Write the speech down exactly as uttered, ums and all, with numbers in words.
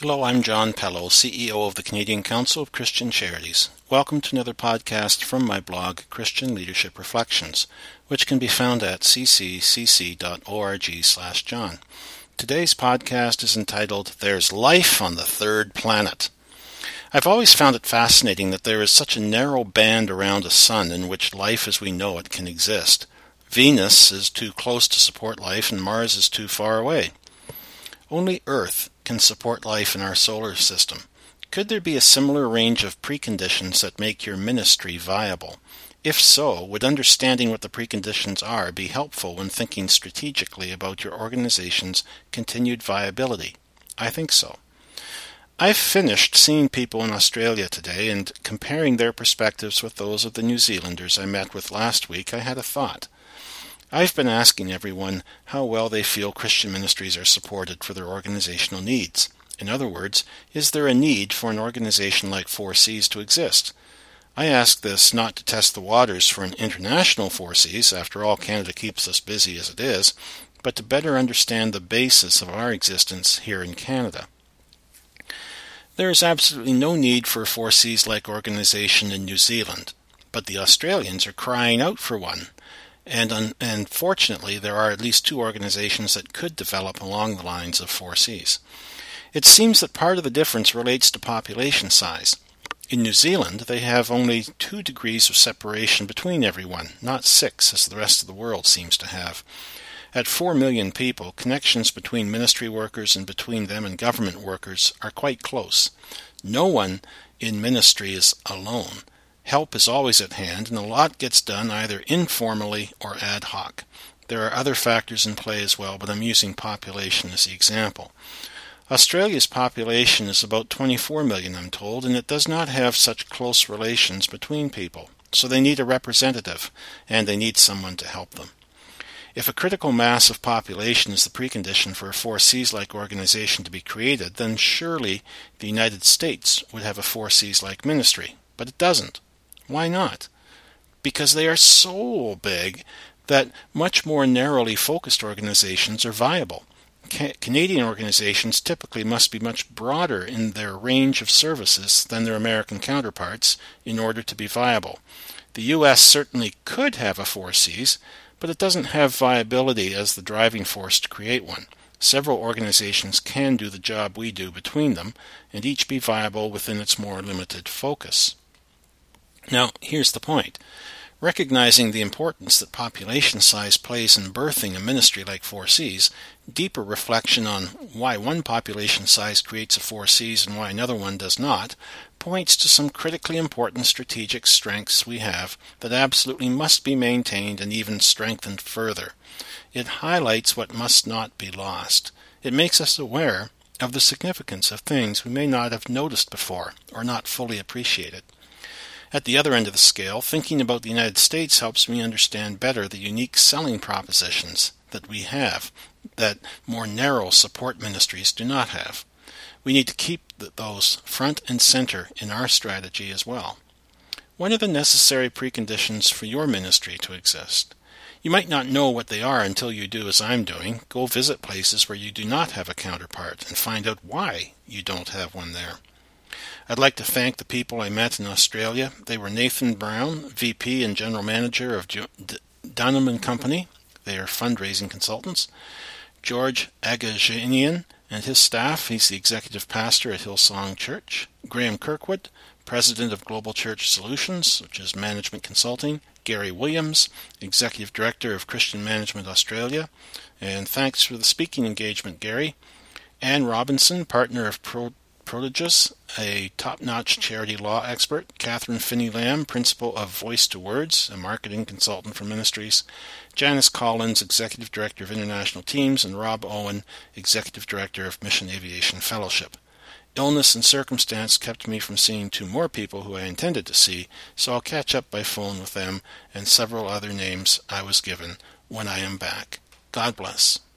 Hello, I'm John Pello, C E O of the Canadian Council of Christian Charities. Welcome to another podcast from my blog, Christian Leadership Reflections, which can be found at c c c c dot org slash John. Today's podcast is entitled, There's Life on the Third Planet. I've always found it fascinating that there is such a narrow band around a sun in which life as we know it can exist. Venus is too close to support life and Mars is too far away. Only Earth can support life in our solar system. Could there be a similar range of preconditions that make your ministry viable? If so, would understanding what the preconditions are be helpful when thinking strategically about your organization's continued viability? I think so. I've finished seeing people in Australia today, and comparing their perspectives with those of the New Zealanders I met with last week, I had a thought. I've been asking everyone how well they feel Christian ministries are supported for their organizational needs. In other words, is there a need for an organization like Four Cs to exist? I ask this not to test the waters for an international Four Cs, after all Canada keeps us busy as it is, but to better understand the basis of our existence here in Canada. There is absolutely no need for a Four Cs-like organization in New Zealand, but the Australians are crying out for one. And un- and fortunately, there are at least two organizations that could develop along the lines of Four Cs. It seems that part of the difference relates to population size. In New Zealand, they have only two degrees of separation between everyone, not six, as the rest of the world seems to have. At four million people, connections between ministry workers and between them and government workers are quite close. No one in ministry is alone. Help is always at hand, and a lot gets done either informally or ad hoc. There are other factors in play as well, but I'm using population as the example. Australia's population is about twenty-four million, I'm told, and it does not have such close relations between people. So they need a representative, and they need someone to help them. If a critical mass of population is the precondition for a Four Cs-like organization to be created, then surely the United States would have a Four Cs-like ministry, but it doesn't. Why not? Because they are so big that much more narrowly focused organizations are viable. Ca- Canadian organizations typically must be much broader in their range of services than their American counterparts in order to be viable. The U S certainly could have a Four Cs, but it doesn't have viability as the driving force to create one. Several organizations can do the job we do between them, and each be viable within its more limited focus. Now, here's the point. Recognizing the importance that population size plays in birthing a ministry like Four Cs, deeper reflection on why one population size creates a Four Cs and why another one does not, points to some critically important strategic strengths we have that absolutely must be maintained and even strengthened further. It highlights what must not be lost. It makes us aware of the significance of things we may not have noticed before or not fully appreciated. At the other end of the scale, thinking about the United States helps me understand better the unique selling propositions that we have that more narrow support ministries do not have. We need to keep those front and center in our strategy as well. What are the necessary preconditions for your ministry to exist? You might not know what they are until you do as I'm doing. Go visit places where you do not have a counterpart and find out why you don't have one there. I'd like to thank the people I met in Australia. They were Nathan Brown, V P and General Manager of Dunham and Company. They are fundraising consultants. George Agajanian and his staff. He's the Executive Pastor at Hillsong Church. Graham Kirkwood, President of Global Church Solutions, which is management consulting. Gary Williams, Executive Director of Christian Management Australia. And thanks for the speaking engagement, Gary. Anne Robinson, Partner of Pro Prodigus, a top-notch charity law expert. Catherine Finney-Lamb, Principal of Voice to Words, a marketing consultant for ministries. Janice Collins, Executive Director of International Teams, and Rob Owen, Executive Director of Mission Aviation Fellowship. Illness and circumstance kept me from seeing two more people who I intended to see, so I'll catch up by phone with them and several other names I was given when I am back. God bless.